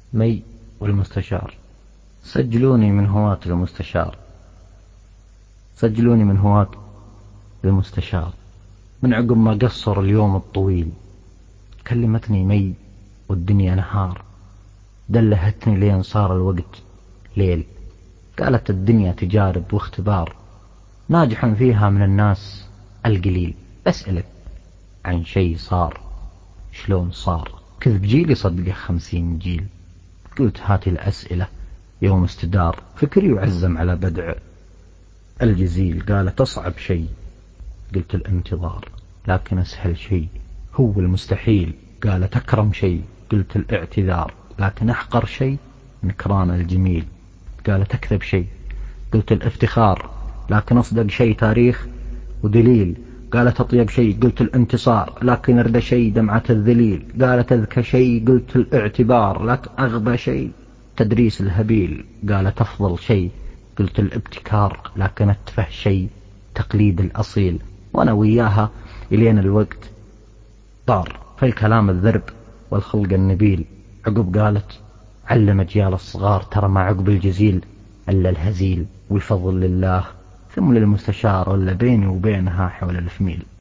مي والمستشار. سجلوني من هواة المستشار، سجلوني من هواة المستشار. من عقب ما قصر اليوم الطويل كلمتني مي والدنيا نهار، دلهتني لين صار الوقت ليل. قالت الدنيا تجارب واختبار، ناجح فيها من الناس القليل. بسألك عن شي صار، شلون صار؟ كذب جيلي صدقه 50 جيل. قلت هاتي الأسئلة يوم استدار، فكري وعزم على بدع الجزيل. قالت أصعب شي، قلت الانتظار، لكن أسهل شي هو المستحيل. قالت أكرم شي، قلت الاعتذار، لكن أحقر شي نكران الجميل. قالت أكذب شي، قلت الافتخار، لكن أصدق شي تاريخ ودليل. قالت أطيب شي، قلت الانتصار، لكن أردى شي دمعة الذليل. قالت أذكى شي، قلت الاعتبار، لكن أغبى شي تدريس الهبيل. قالت أفضل شي، قلت الابتكار، لكن أتفه شي تقليد الأصيل. وأنا وياها إلين الوقت طار، في الكلام الذرب والخلق النبيل. عقب قالت علم أجيال الصغار، ترى ما عقب الجزيل إلا الهزيل. والفضل لله ثم للمستشار، ولا بيني وبينها حول الفميل.